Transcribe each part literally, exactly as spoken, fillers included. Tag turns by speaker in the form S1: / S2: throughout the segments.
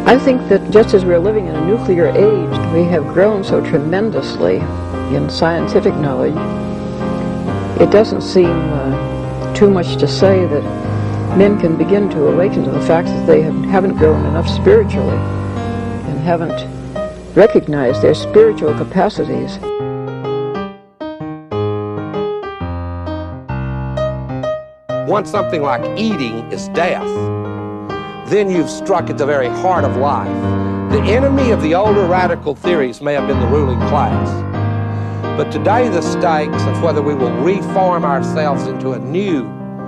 S1: I think that just as we're living in a nuclear age, we have grown so tremendously in scientific knowledge. It doesn't seem uh, too much to say that men can begin to awaken to the fact that they have, haven't grown enough spiritually and haven't recognized their spiritual capacities.
S2: Once something like eating is death, then you've struck at the very heart of life. The enemy of the older radical theories may have been the ruling class, but today the stakes of whether we will reform ourselves into a new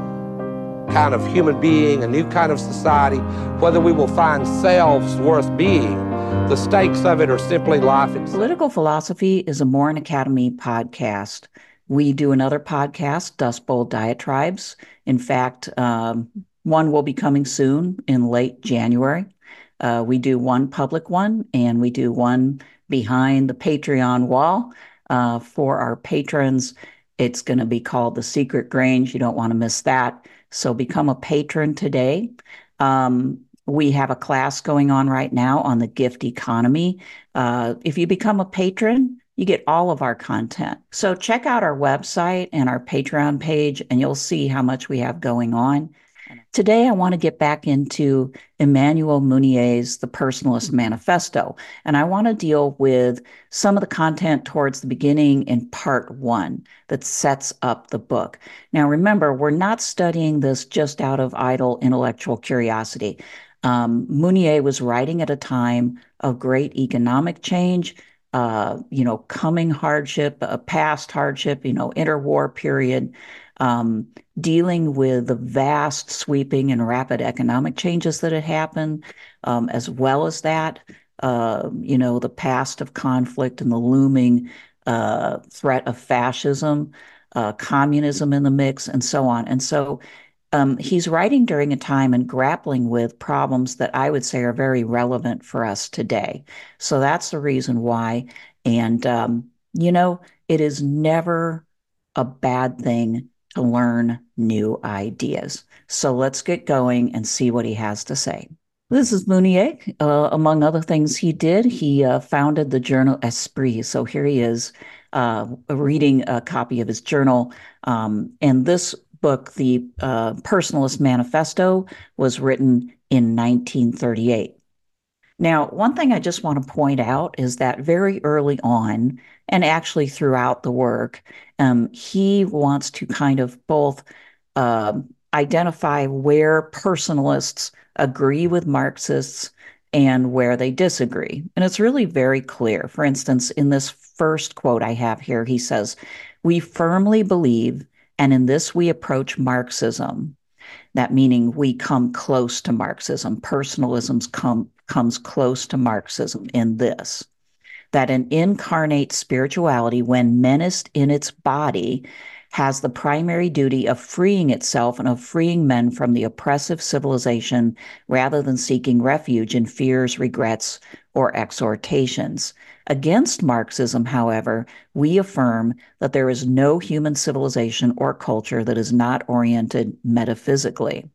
S2: kind of human being, a new kind of society, whether we will find selves worth being, the stakes of it are simply life itself.
S3: Political Philosophy is a Morin Academy podcast. We do another podcast, Dust Bowl Diatribes. In fact, um, one will be coming soon in late January. Uh, we do one public one, and we do one behind the Patreon wall. Uh, for our patrons, it's going to be called The Secret Grange. You don't want to miss that. So become a patron today. Um, we have a class going on right now on the gift economy. Uh, if you become a patron, you get all of our content. So check out our website and our Patreon page, and you'll see how much we have going on. Today, I want to get back into Emmanuel Mounier's The Personalist Manifesto, and I want to deal with some of the content towards the beginning in part one that sets up the book. Now, remember, we're not studying this just out of idle intellectual curiosity. Um, Mounier was writing at a time of great economic change, uh, you know, coming hardship, a past hardship, you know, interwar period, um, dealing with the vast, sweeping, and rapid economic changes that had happened, um, as well as that, uh, you know, the past of conflict and the looming uh, threat of fascism, uh, communism in the mix, and so on. And so um, he's writing during a time and grappling with problems that I would say are very relevant for us today. So that's the reason why. And, um, you know, it is never a bad thing to learn new ideas. So let's get going and see what he has to say. This is Mounier. Uh, among other things he did, he uh, founded the journal Esprit. So here he is uh, reading a copy of his journal. Um, and this book, the uh, Personalist Manifesto, was written in nineteen thirty-eight. Now, one thing I just want to point out is that very early on, and actually throughout the work, um, he wants to kind of both uh, identify where personalists agree with Marxists and where they disagree. And it's really very clear. For instance, in this first quote I have here, he says, "We firmly believe, and in this we approach Marxism." That meaning we come close to Marxism. Personalism's come comes close to Marxism in this, that an incarnate spirituality, when menaced in its body, has the primary duty of freeing itself and of freeing men from the oppressive civilization rather than seeking refuge in fears, regrets, or exhortations. Against Marxism, however, we affirm that there is no human civilization or culture that is not oriented metaphysically.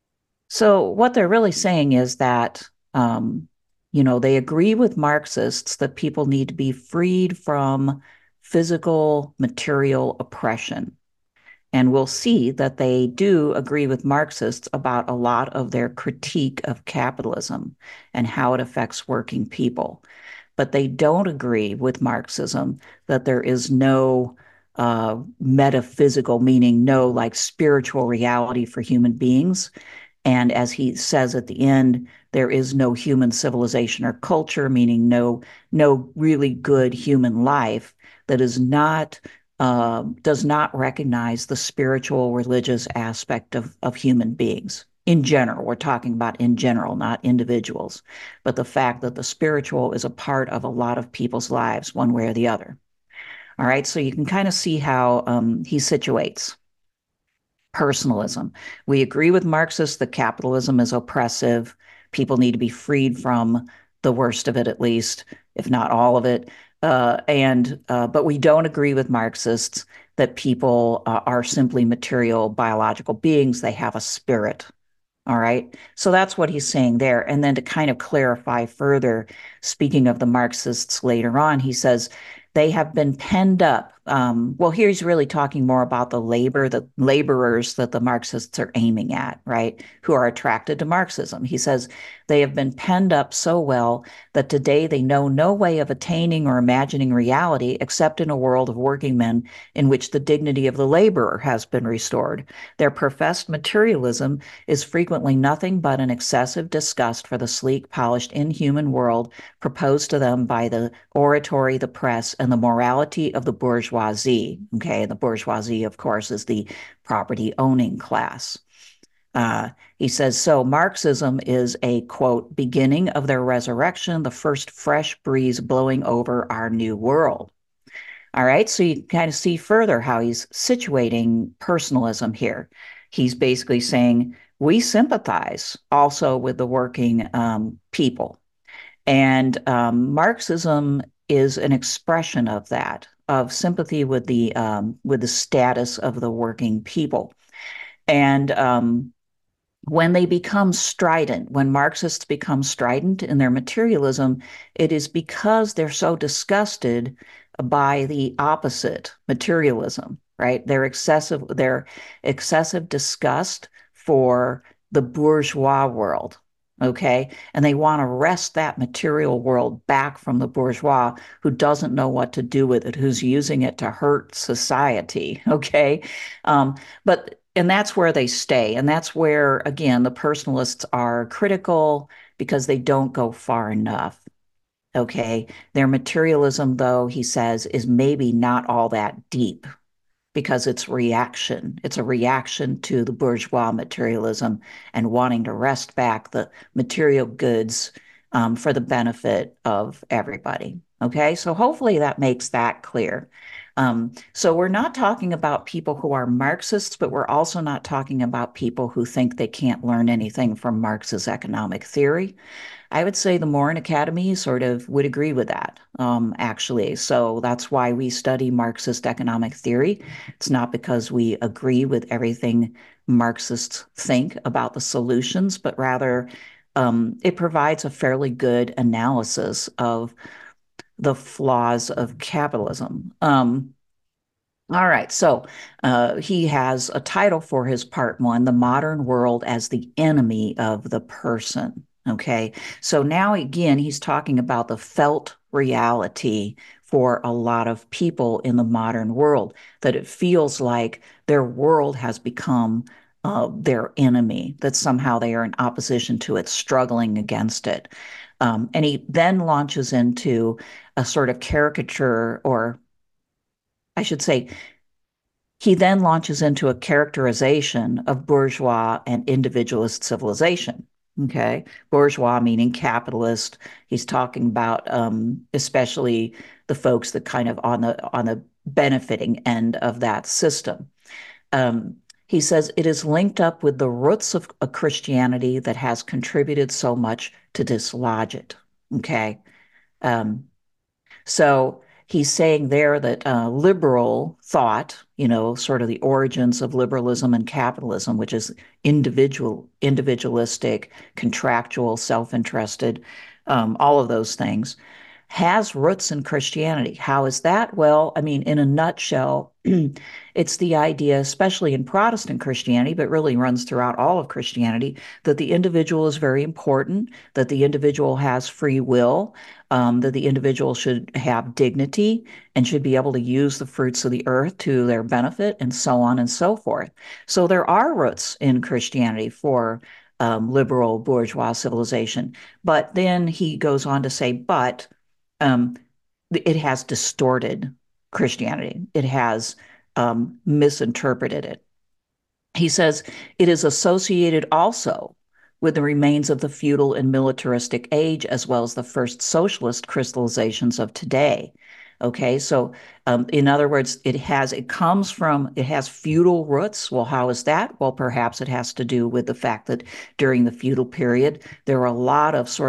S3: So what they're really saying is that Um, you know, they agree with Marxists that people need to be freed from physical, material oppression. And we'll see that they do agree with Marxists about a lot of their critique of capitalism and how it affects working people. But they don't agree with Marxism that there is no uh, metaphysical, meaning no like spiritual reality for human beings. And as he says at the end, there is no human civilization or culture, meaning no, no really good human life that is not, uh, does not recognize the spiritual, religious aspect of, of human beings. In general, we're talking about in general, not individuals, but the fact that the spiritual is a part of a lot of people's lives, one way or the other. All right, so you can kind of see how um, he situates. Personalism. We agree with Marxists that capitalism is oppressive. People need to be freed from the worst of it, at least, if not all of it. Uh, and uh, but we don't agree with Marxists that people uh, are simply material biological beings. They have a spirit. All right. So that's what he's saying there. And then to kind of clarify further, speaking of the Marxists later on, he says they have been penned up. Um, well, here he's really talking more about the labor, the laborers that the Marxists are aiming at, right? Who are attracted to Marxism. He says they have been penned up so well that today they know no way of attaining or imagining reality except in a world of working men in which the dignity of the laborer has been restored. Their professed materialism is frequently nothing but an excessive disgust for the sleek, polished, inhuman world proposed to them by the oratory, the press, and the morality of the bourgeoisie. Okay, the bourgeoisie, of course, is the property-owning class. Uh, he says, so Marxism is a, quote, beginning of their resurrection, the first fresh breeze blowing over our new world. All right, so you kind of see further how he's situating personalism here. He's basically saying, we sympathize also with the working um, people. And um, Marxism is an expression of that, of sympathy with the um, with the status of the working people. And um, when they become strident, when Marxists become strident in their materialism, it is because they're so disgusted by the opposite, materialism, right? Their excessive, their excessive disgust for the bourgeois world, okay? And they want to wrest that material world back from the bourgeois who doesn't know what to do with it, who's using it to hurt society, okay? Um, but and that's where they stay. And that's where, again, the personalists are critical because they don't go far enough. Okay. Their materialism, though, he says, is maybe not all that deep because it's reaction. It's a reaction to the bourgeois materialism and wanting to wrest back the material goods um, for the benefit of everybody. Okay. So hopefully that makes that clear. Um, so we're not talking about people who are Marxists, but we're also not talking about people who think they can't learn anything from Marx's economic theory. I would say the Morin Academy sort of would agree with that, um, actually. So that's why we study Marxist economic theory. It's not because we agree with everything Marxists think about the solutions, but rather um, it provides a fairly good analysis of the flaws of capitalism. Um, all right, so uh, he has a title for his part one, The Modern World as the Enemy of the Person. Okay, so now again, he's talking about the felt reality for a lot of people in the modern world, that it feels like their world has become uh, their enemy, that somehow they are in opposition to it, struggling against it. Um, and he then launches into a sort of caricature, or I should say, he then launches into a characterization of bourgeois and individualist civilization. Okay, bourgeois meaning capitalist. He's talking about um, especially the folks that kind of on the on the benefiting end of that system. Um, he says it is linked up with the roots of a Christianity that has contributed so much to dislodge it. Okay. Um, so he's saying there that uh, liberal thought, you know, sort of the origins of liberalism and capitalism, which is individual, individualistic, contractual, self-interested, um, all of those things, has roots in Christianity. How is that? Well, I mean, in a nutshell, it's the idea, especially in Protestant Christianity, but really runs throughout all of Christianity, that the individual is very important, that the individual has free will, um, that the individual should have dignity and should be able to use the fruits of the earth to their benefit, and so on and so forth. So there are roots in Christianity for um, liberal bourgeois civilization. But then he goes on to say, but um, it has distorted Christianity. It has um, misinterpreted it. He says it is associated also with the remains of the feudal and militaristic age, as well as the first socialist crystallizations of today. Okay, so um, in other words, it has, it comes from, it has feudal roots. Well, how is that? Well, perhaps it has to do with the fact that during the feudal period, there were a lot of sort of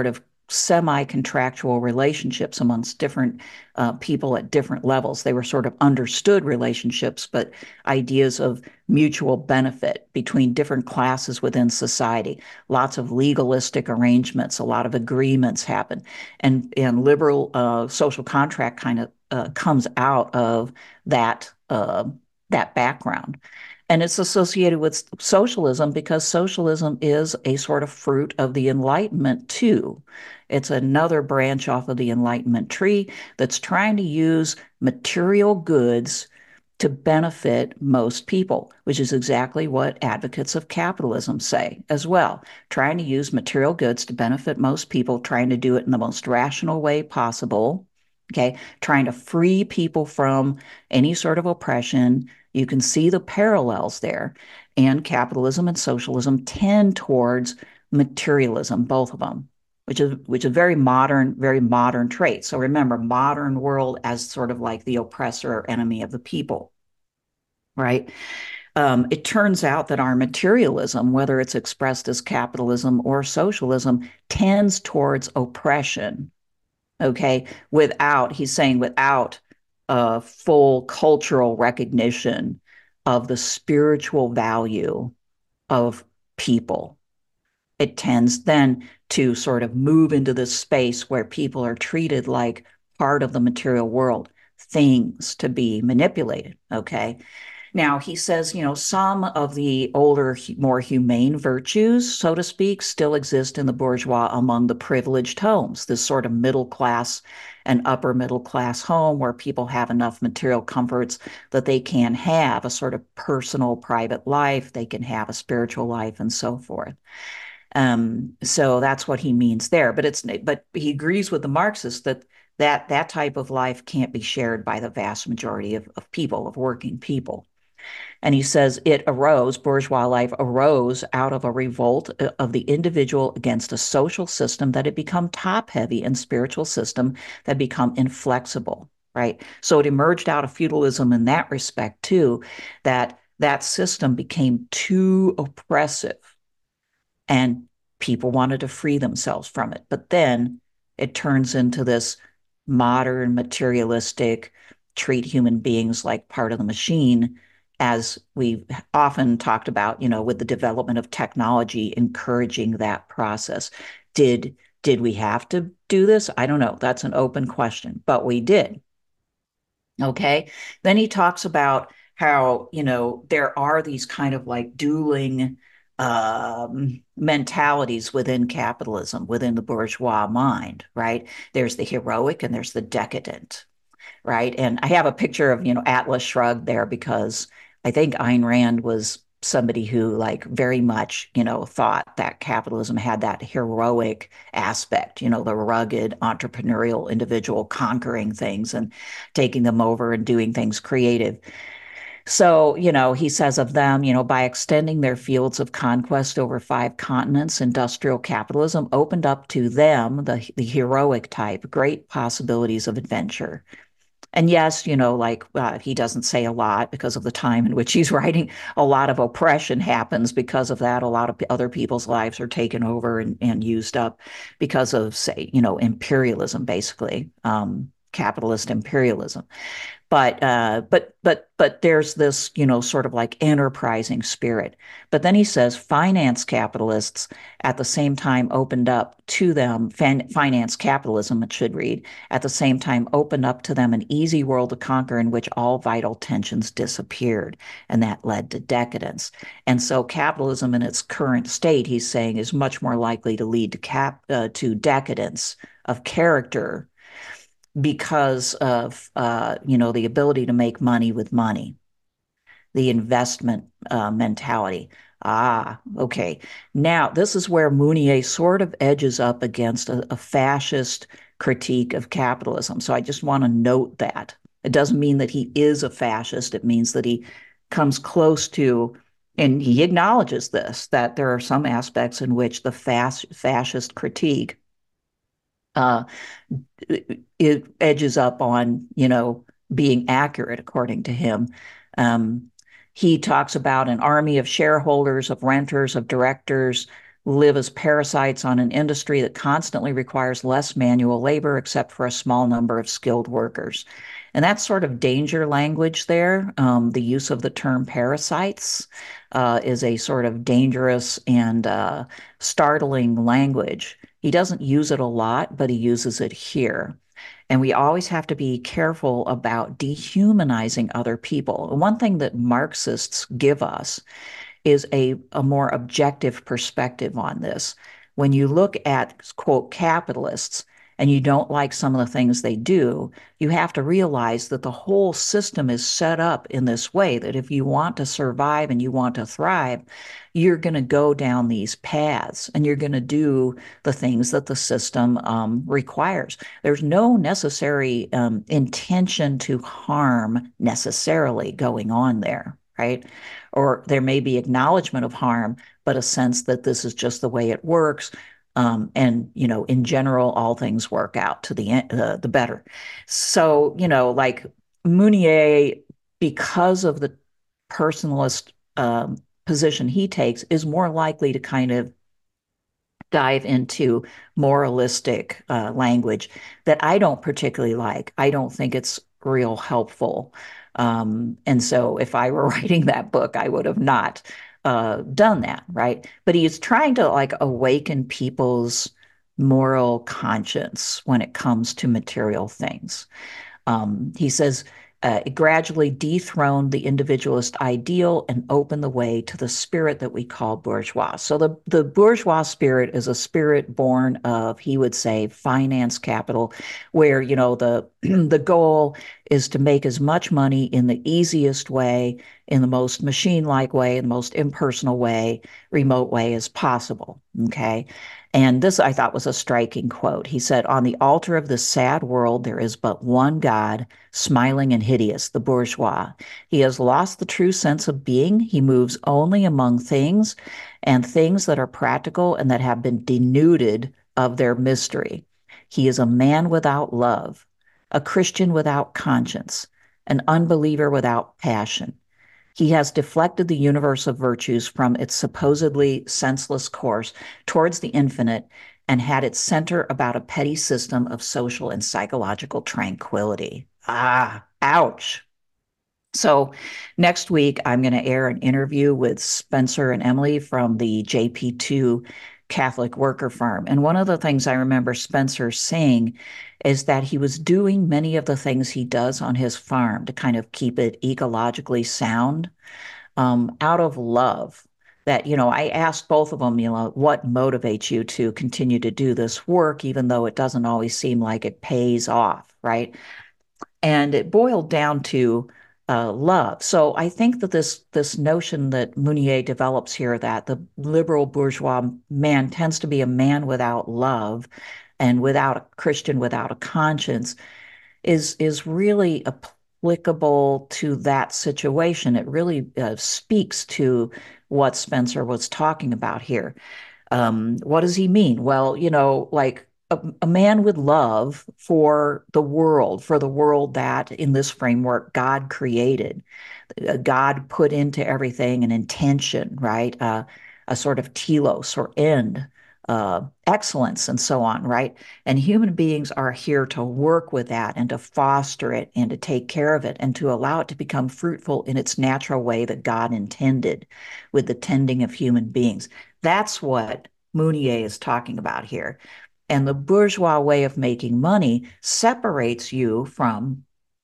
S3: semi-contractual relationships amongst different uh, people at different levels. They were sort of understood relationships, but ideas of mutual benefit between different classes within society. Lots of legalistic arrangements, a lot of agreements happen, and and liberal uh, social contract kind of uh, comes out of that uh, that background. And it's associated with socialism because socialism is a sort of fruit of the Enlightenment, too. It's another branch off of the Enlightenment tree that's trying to use material goods to benefit most people, which is exactly what advocates of capitalism say as well. Trying to use material goods to benefit most people, trying to do it in the most rational way possible. Okay, trying to free people from any sort of oppression. You can see the parallels there. And capitalism and socialism tend towards materialism, both of them, which is which is very modern, very modern trait. So remember, modern world as sort of like the oppressor or enemy of the people, right? Um, it turns out that our materialism, whether it's expressed as capitalism or socialism, tends towards oppression. Okay, without, he's saying, without a full cultural recognition of the spiritual value of people. It tends then to sort of move into this space where people are treated like part of the material world, things to be manipulated. Okay. Now, he says, you know, some of the older, more humane virtues, so to speak, still exist in the bourgeois among the privileged homes, this sort of middle class and upper middle class home where people have enough material comforts that they can have a sort of personal, private life, they can have a spiritual life, and so forth. Um, so that's what he means there. But it's but he agrees with the Marxists that that that type of life can't be shared by the vast majority of, of people, of working people. And he says it arose, bourgeois life arose out of a revolt of the individual against a social system that had become top heavy and spiritual system that had become inflexible, right? So it emerged out of feudalism in that respect too, that that system became too oppressive and people wanted to free themselves from it. But then it turns into this modern, materialistic, treat human beings like part of the machine, as we've often talked about, you know, with the development of technology encouraging that process. Did did we have to do this? I don't know. That's an open question, but we did. Okay. Then he talks about how, you know, there are these kind of like dueling um, mentalities within capitalism, within the bourgeois mind, right? There's the heroic and there's the decadent, right? And I have a picture of, you know, Atlas Shrugged there because I think Ayn Rand was somebody who like very much, you know, thought that capitalism had that heroic aspect, you know, the rugged entrepreneurial individual conquering things and taking them over and doing things creative. So, you know, he says of them, you know, by extending their fields of conquest over five continents, industrial capitalism opened up to them, the, the heroic type, great possibilities of adventure. And yes, you know, like uh, he doesn't say a lot because of the time in which he's writing. A lot of oppression happens because of that. A lot of other people's lives are taken over and, and used up because of, say, you know, imperialism, basically, um, capitalist imperialism. But uh, but but but there's this, you know, sort of like enterprising spirit. But then he says finance capitalists at the same time opened up to them, fin finance capitalism, it should read, at the same time opened up to them an easy world to conquer in which all vital tensions disappeared. And that led to decadence. And so capitalism in its current state, he's saying, is much more likely to lead to cap uh, to decadence of character because of, uh, you know, the ability to make money with money, the investment uh, mentality. Ah, okay. Now, this is where Mounier sort of edges up against a, a fascist critique of capitalism. So I just want to note that. It doesn't mean that he is a fascist. It means that he comes close to, and he acknowledges this, that there are some aspects in which the fas fascist critique uh, it edges up on, you know, being accurate, according to him. Um, he talks about an army of shareholders, of renters, of directors, live as parasites on an industry that constantly requires less manual labor except for a small number of skilled workers. And that's sort of danger language there. Um, the use of the term parasites uh, is a sort of dangerous and uh, startling language. He doesn't use it a lot, but he uses it here. And we always have to be careful about dehumanizing other people. One thing that Marxists give us is a, a more objective perspective on this. When you look at, quote, capitalists, and you don't like some of the things they do, you have to realize that the whole system is set up in this way that if you want to survive and you want to thrive, you're going to go down these paths and you're going to do the things that the system um, requires. There's no necessary um, intention to harm necessarily going on there, right? Or there may be acknowledgement of harm, but a sense that this is just the way it works. Um, and, you know, in general, all things work out to the uh, the better. So, you know, like Mounier, because of the personalist um, position he takes, is more likely to kind of dive into moralistic uh, language that I don't particularly like. I don't think it's real helpful. Um, and so if I were writing that book, I would have not uh, done that, right? But he is trying to like awaken people's moral conscience when it comes to material things. Um, he says uh, it gradually dethroned the individualist ideal and opened the way to the spirit that we call bourgeois. So the, the bourgeois spirit is a spirit born of, he would say, finance capital, where, you know, the, the goal is to make as much money in the easiest way, in the most machine-like way, in the most impersonal way, remote way as possible, okay? And this, I thought, was a striking quote. He said, "On the altar of this sad world, there is but one God, smiling and hideous, the bourgeois. He has lost the true sense of being. He moves only among things, and things that are practical and that have been denuded of their mystery. He is a man without love, a Christian without conscience, an unbeliever without passion. He has deflected the universe of virtues from its supposedly senseless course towards the infinite and had its center about a petty system of social and psychological tranquility." Ah, ouch. So next week, I'm going to air an interview with Spencer and Emily from the J P two Catholic Worker Farm. And one of the things I remember Spencer saying is that he was doing many of the things he does on his farm to kind of keep it ecologically sound um, out of love. That, you know, I asked both of them, you know, what motivates you to continue to do this work, even though it doesn't always seem like it pays off, right? And it boiled down to uh, love. So I think that this this notion that Mounier develops here, that the liberal bourgeois man tends to be a man without love and without a Christian, without a conscience, is is really applicable to that situation. It really uh, speaks to what Spencer was talking about here. Um, what does he mean? Well, you know, like a, a man with love for the world, for the world that in this framework God created. Uh, God put into everything an intention, right? Uh, a sort of telos or end, uh, excellence, and so on, right? And human beings are here to work with that and to foster it and to take care of it and to allow it to become fruitful in its natural way that God intended with the tending of human beings. That's what Mounier is talking about here. And the bourgeois way of making money separates you from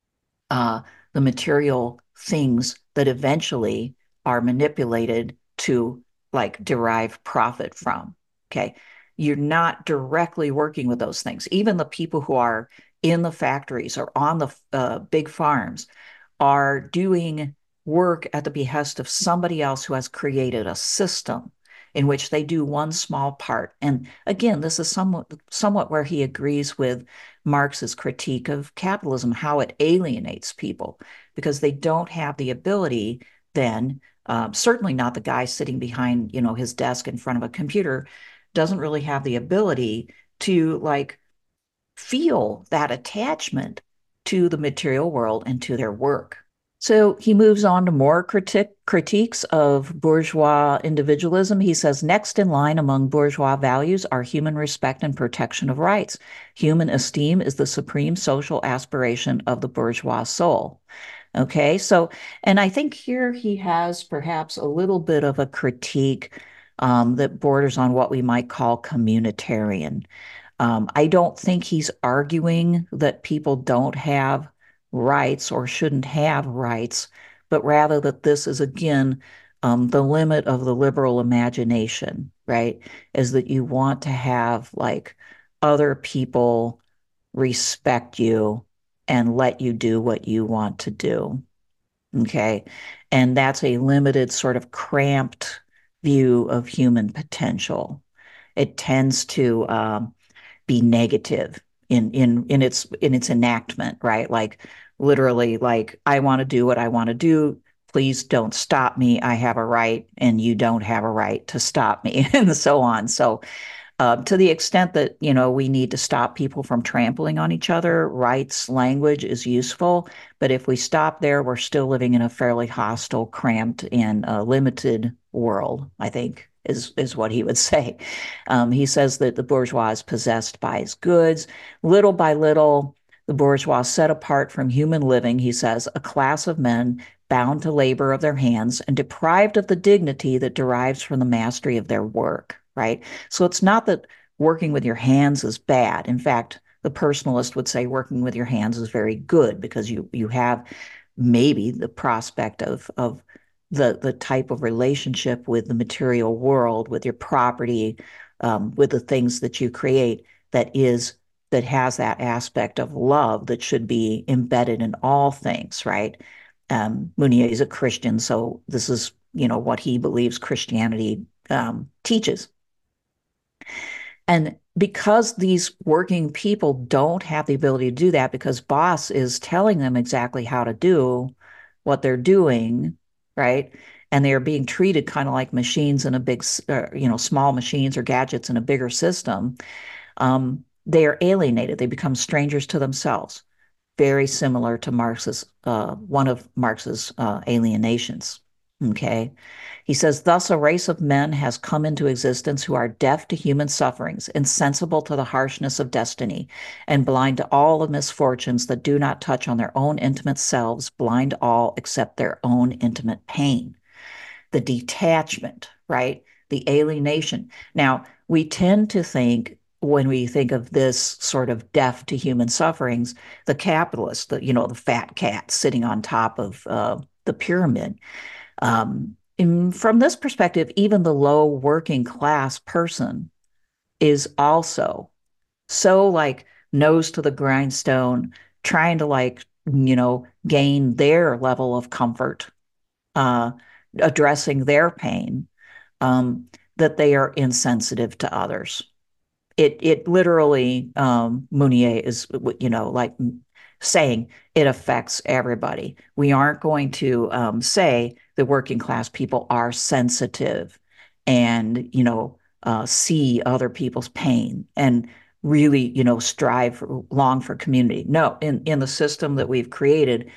S3: uh, the material things that eventually are manipulated to like derive profit from. Okay. You're not directly working with those things. Even the people who are in the factories or on the uh, big farms are doing work at the behest of somebody else who has created a system in which they do one small part. And again, this is somewhat, somewhat where he agrees with Marx's critique of capitalism, how it alienates people, because they don't have the ability then, um, certainly not the guy sitting behind, you know, his desk in front of a computer, doesn't really have the ability to like feel that attachment to the material world and to their work. So he moves on to more critic, critiques of bourgeois individualism. He says, next in line among bourgeois values are human respect and protection of rights. Human esteem is the supreme social aspiration of the bourgeois soul. Okay, so, and I think here he has perhaps a little bit of a critique um, that borders on what we might call communitarian. Um, I don't think he's arguing that people don't have rights or shouldn't have rights, but rather that this is, again, um, the limit of the liberal imagination, right? Is that you want to have like other people respect you and let you do what you want to do. Okay. And that's a limited, sort of cramped view of human potential. It tends to um, be negative in in in its in its enactment, right? Like literally, like I want to do what I want to do. Please don't stop me. I have a right, and you don't have a right to stop me, and so on. So uh, to the extent that, you know, we need to stop people from trampling on each other, rights language is useful. But if we stop there, we're still living in a fairly hostile, cramped, and uh, limited world, I think, is, is what he would say. Um, he says that the bourgeois is possessed by his goods. Little by little, the bourgeois set apart from human living, he says, a class of men bound to labor of their hands and deprived of the dignity that derives from the mastery of their work, right? So it's not that working with your hands is bad. In fact, the personalist would say working with your hands is very good because you you have maybe the prospect of of the the type of relationship with the material world, with your property, um, with the things that you create that is that has that aspect of love that should be embedded in all things, right? Um, Mounier is a Christian, so this is, you know, what he believes Christianity um, teaches. And because these working people don't have the ability to do that, because boss is telling them exactly how to do what they're doing, right? And they're being treated kind of like machines in a big, uh, you know, small machines or gadgets in a bigger system. Um, they are alienated. They become strangers to themselves, very similar to Marx's, uh, one of Marx's uh, alienations. Okay. He says, thus, a race of men has come into existence who are deaf to human sufferings, insensible to the harshness of destiny, and blind to all the misfortunes that do not touch on their own intimate selves, blind all except their own intimate pain. The detachment, right? The alienation. Now, we tend to think when we think of this sort of deaf to human sufferings, the capitalist, the, you know, the fat cat sitting on top of uh, the pyramid. Um, from this perspective, even the low working class person is also so like nose to the grindstone, trying to like, you know, gain their level of comfort, uh, addressing their pain, um, that they are insensitive to others. It it literally, um, Mounier is, you know, like saying it affects everybody. We aren't going to um, say the working class people are sensitive and, you know, uh, see other people's pain and really, you know, strive for, long for community. No, in, in the system that we've created,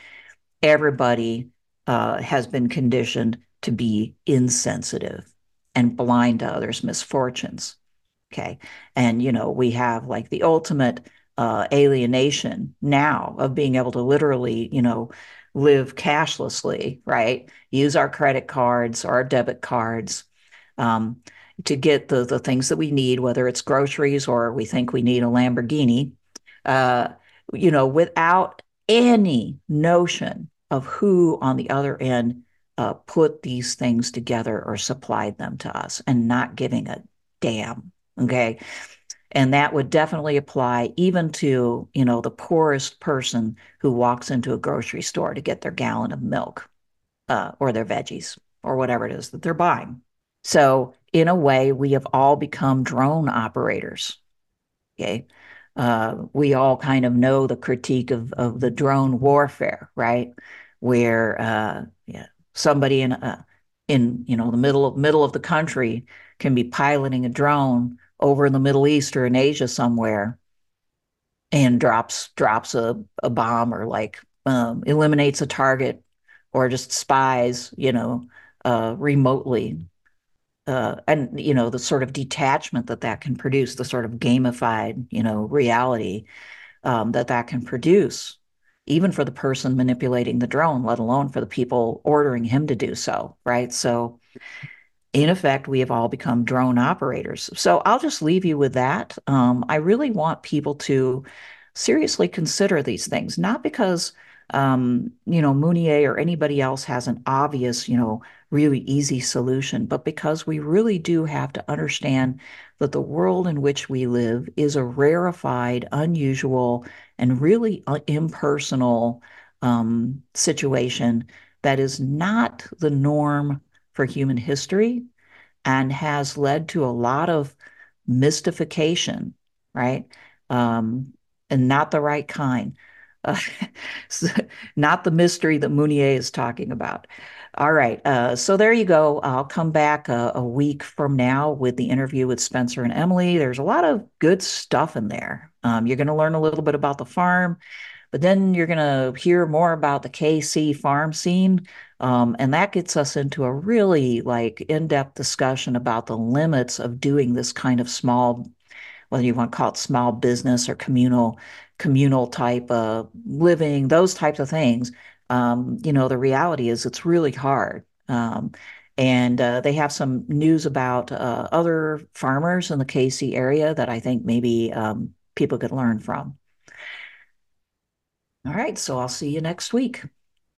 S3: everybody uh, has been conditioned to be insensitive and blind to others' misfortunes. Okay. And, you know, we have like the ultimate uh, alienation now of being able to literally, you know, live cashlessly, right? Use our credit cards or our debit cards um, to get the, the things that we need, whether it's groceries or we think we need a Lamborghini, uh, you know, without any notion of who on the other end uh, put these things together or supplied them to us and not giving a damn. Okay. And that would definitely apply even to, you know, the poorest person who walks into a grocery store to get their gallon of milk uh, or their veggies or whatever it is that they're buying. So in a way, we have all become drone operators. Okay. Uh, we all kind of know the critique of, of the drone warfare, right? Where uh, yeah, somebody in uh, in you know the middle of middle of the country can be piloting a drone over in the Middle East or in Asia somewhere and drops drops a, a bomb or like um, eliminates a target or just spies, you know, uh, remotely. Uh, and, you know, the sort of detachment that that can produce, the sort of gamified, you know, reality um, that that can produce, even for the person manipulating the drone, let alone for the people ordering him to do so, right? So, in effect, we have all become drone operators. So I'll just leave you with that. Um, I really want people to seriously consider these things, not because, um, you know, Mounier or anybody else has an obvious, you know, really easy solution, but because we really do have to understand that the world in which we live is a rarefied, unusual, and really uh, impersonal um, situation that is not the norm for human history and has led to a lot of mystification, right? Um, and not the right kind. Uh, not the mystery that Mounier is talking about. All right. Uh, so there you go. I'll come back a, a week from now with the interview with Spencer and Emily. There's a lot of good stuff in there. Um, you're going to learn a little bit about the farm. But then you're going to hear more about the K C farm scene. Um, and that gets us into a really like in-depth discussion about the limits of doing this kind of small, whether you want to call it small business or communal, communal type of living, those types of things. Um, you know, the reality is it's really hard. Um, and uh, they have some news about uh, other farmers in the K C area that I think maybe um, people could learn from. All right, so I'll see you next week.